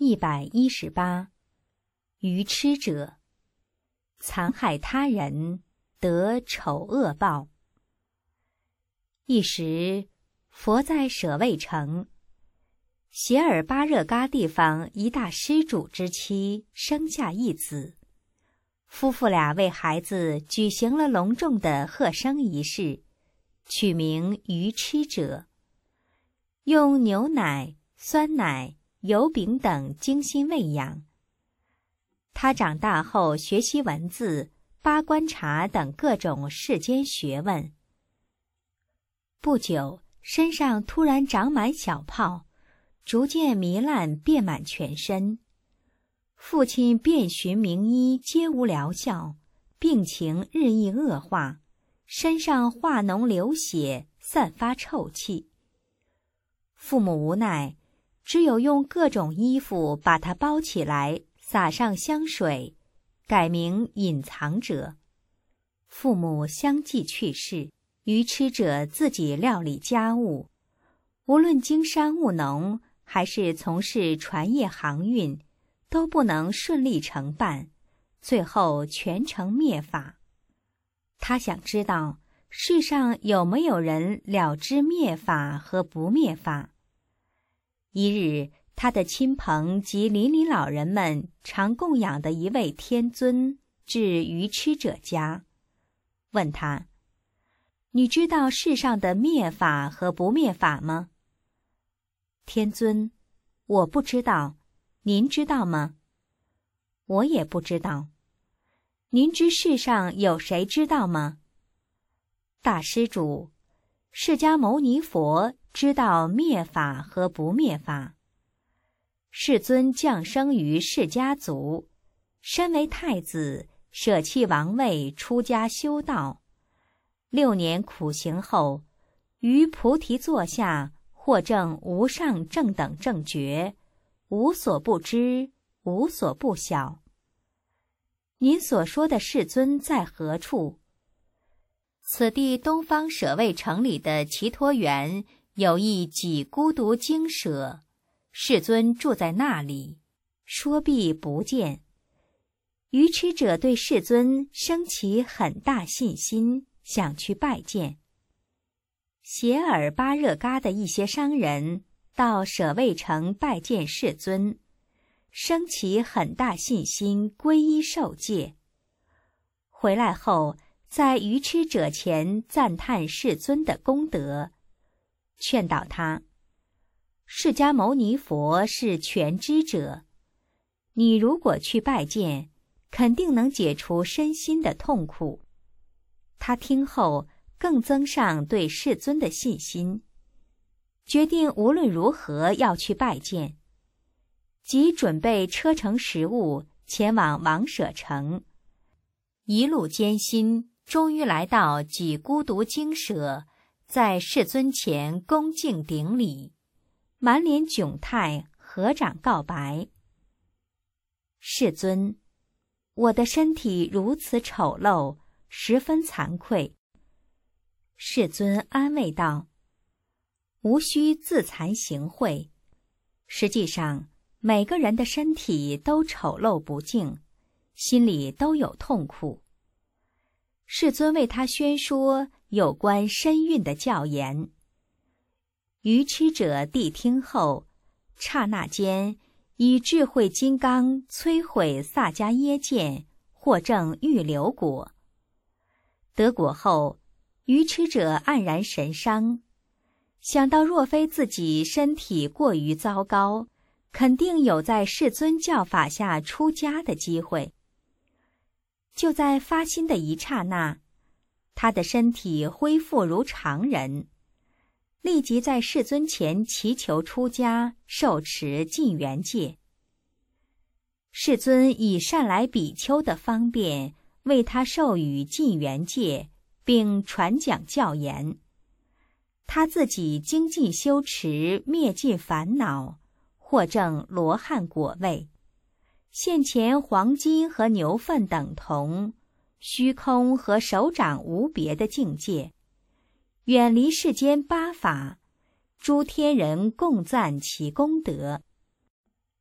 118。愚痴者，残害他人，得丑恶报。一时，佛在舍卫城，邪尔巴热嘎地方一大施主之妻生下一子，夫妇俩为孩子举行了隆重的贺生仪式，取名愚痴者，用牛奶、酸奶、油饼等精心喂养。他长大后学习文字、八观察等各种世间学问。不久，身上突然长满小泡，逐渐糜烂遍满全身。父亲遍寻名医，皆无疗效，病情日益恶化，身上化脓流血，散发臭气。父母无奈，只有用各种衣服把它包起来，撒上香水，改名隐藏者。父母相继去世，愚痴者自己料理家务，无论经商务农还是从事船业航运，都不能顺利成办，最后全城灭法。他想知道世上有没有人了知灭法和不灭法。一日，他的亲朋及邻里老人们常供养的一位天尊至愚痴者家，问他：你知道世上的灭法和不灭法吗？天尊：我不知道，您知道吗？我也不知道。您知世上有谁知道吗？大施主，释迦牟尼佛知道灭法和不灭法。世尊降生于释迦族，身为太子，舍弃王位，出家修道。6年苦行后，于菩提座下获证无上正等正觉，无所不知，无所不晓。您所说的世尊在何处？此地东方舍卫城里的祇陀园有一几孤独精舍，世尊住在那里，说必不见。愚痴者对世尊生起很大信心，想去拜见。邪尔巴热嘎的一些商人到舍卫城拜见世尊，生起很大信心，皈依受戒。回来后，在愚痴者前赞叹世尊的功德，劝导他：释迦牟尼佛是全知者，你如果去拜见，肯定能解除身心的痛苦。他听后更增上对世尊的信心，决定无论如何要去拜见，即准备车乘食物前往王舍城。一路艰辛，终于来到几孤独精舍，在世尊前恭敬顶礼，满脸窘态，合掌告白：世尊，我的身体如此丑陋，十分惭愧。世尊安慰道：无需自惭形秽，实际上每个人的身体都丑陋不净，心里都有痛苦。世尊为他宣说有关身孕的教言。愚痴者谛听后，刹那间以智慧金刚摧毁萨迦耶剑，获证预流果。得果后，愚痴者黯然神伤，想到若非自己身体过于糟糕，肯定有在世尊教法下出家的机会。就在发心的一刹那，他的身体恢复如常人，立即在世尊前祈求出家，受持禁缘戒。世尊以善来比丘的方便，为他授予禁缘戒，并传讲教言。他自己精进修持，灭尽烦恼，获证罗汉果位，现前黄金和牛粪等同，虚空和手掌无别的境界，远离世间八法，诸天人共赞其功德。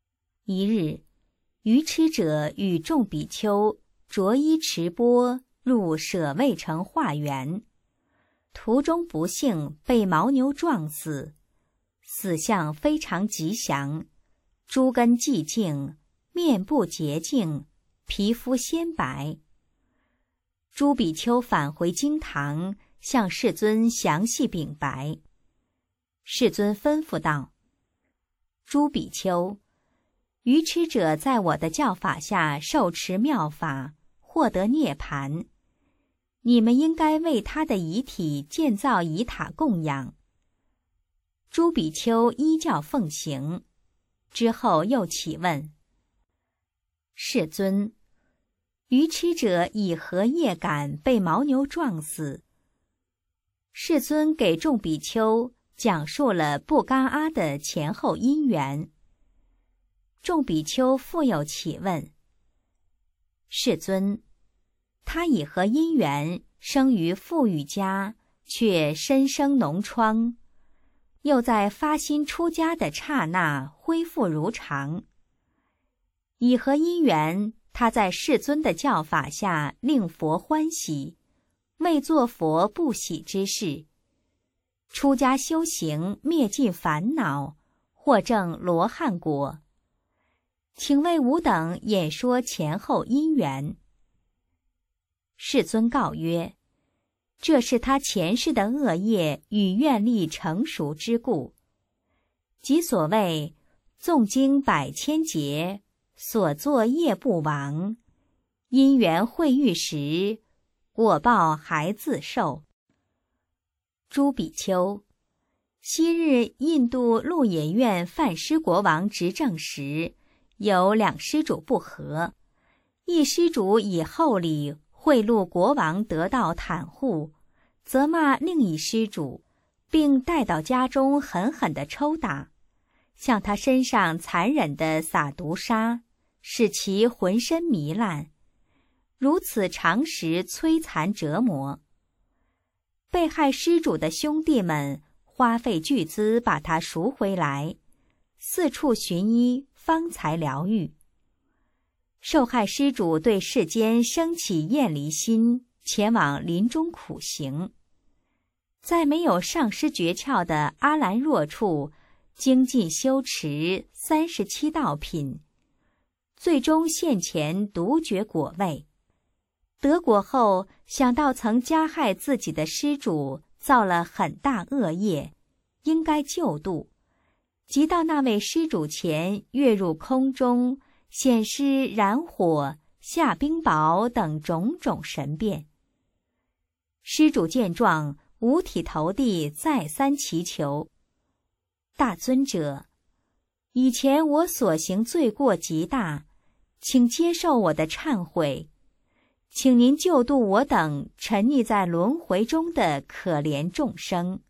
一日，愚痴者与众比丘着衣持钵入舍卫城化缘，途中不幸被牦牛撞死，死相非常吉祥，诸根寂静，面部洁净，皮肤鲜白。诸比丘返回经堂，向世尊详细禀白。世尊吩咐道：诸比丘，愚痴者在我的教法下受持妙法，获得涅槃，你们应该为他的遗体建造仪塔供养。诸比丘依教奉行，之后又起问：世尊，愚痴者以何业感被牦牛撞死？世尊给众比丘讲述了布嘎阿的前后因缘。众比丘复有起问：世尊，他以何因缘生于富裕家，却身生脓疮，又在发心出家的刹那恢复如常？以何因缘他在世尊的教法下令佛欢喜，为作佛不喜之事，出家修行灭尽烦恼，获证罗汉果？请为吾等演说前后因缘。世尊告曰：这是他前世的恶业与愿力成熟之故，即所谓诵经百千劫，所作业不亡，因缘会遇时，果报还自受。诸比丘，昔日印度鹿野苑梵师国王执政时，有两施主不和，一施主以厚礼贿赂国王得到袒护，责骂另一施主，并带到家中狠狠地抽打，向他身上残忍地撒毒沙，使其浑身糜烂，如此长时摧残折磨。被害施主的兄弟们花费巨资把他赎回来，四处寻医，方才疗愈。受害施主对世间生起厌离心，前往林中苦行，在没有上师诀窍的阿兰若处精进修持37道品，最终现前独觉果位。得果后，想到曾加害自己的施主造了很大恶业，应该救度，即到那位施主前跃入空中，显施燃火、下冰雹等种种神变。施主见状，五体投地，再三祈求：大尊者，以前我所行罪过极大，请接受我的忏悔，请您救度我等沉溺在轮回中的可怜众生。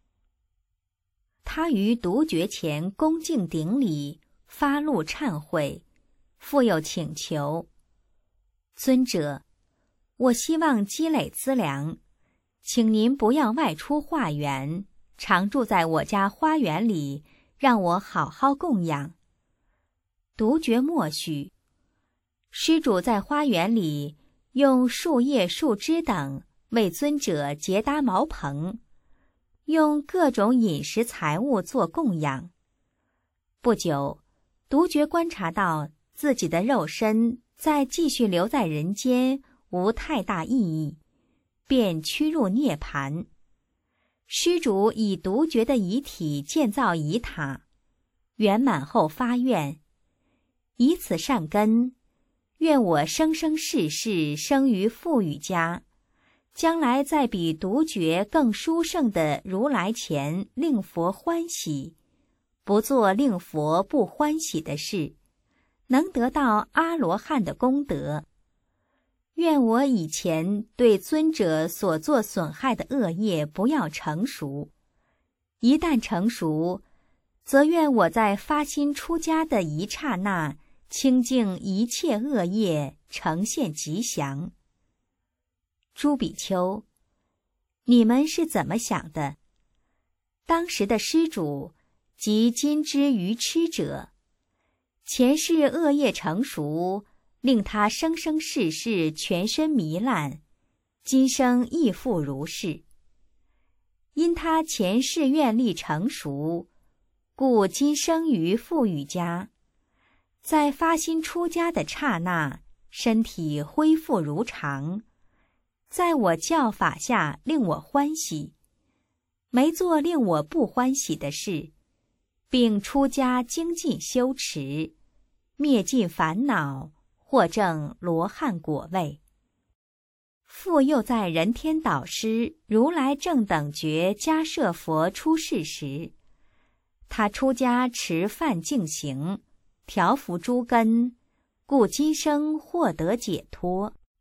他于独觉前恭敬顶礼，发露忏悔，复有请求：尊者，我希望积累资粮，请您不要外出化缘，常住在我家花园里，让我好好供养。独觉默许。施主在花园里用树叶、树枝等为尊者结搭茅棚，用各种饮食财物做供养。不久，独觉观察到自己的肉身再继续留在人间无太大意义，便趋入涅槃。施主以独觉的遗体建造仪塔，圆满后发愿：以此善根，愿我生生世世生于富裕家，将来在比独觉更殊胜的如来前令佛欢喜，不做令佛不欢喜的事，能得到阿罗汉的功德。愿我以前对尊者所做损害的恶业不要成熟，一旦成熟，则愿我在发心出家的一刹那，清净一切恶业，呈现吉祥。诸比丘，你们是怎么想的？当时的施主即今之愚痴者， 前世恶业成熟，令他生生世世全身糜烂，今生亦复如是。因他前世愿力成熟，故今生于富裕家，在发心出家的刹那，身体恢复如常，在我教法下令我欢喜，没做令我不欢喜的事，并出家精进修持，灭尽烦恼，获证罗汉果位。复又在人天导师如来正等觉迦摄佛出世时，他出家持梵净行，调伏诸根，故今生获得解脱。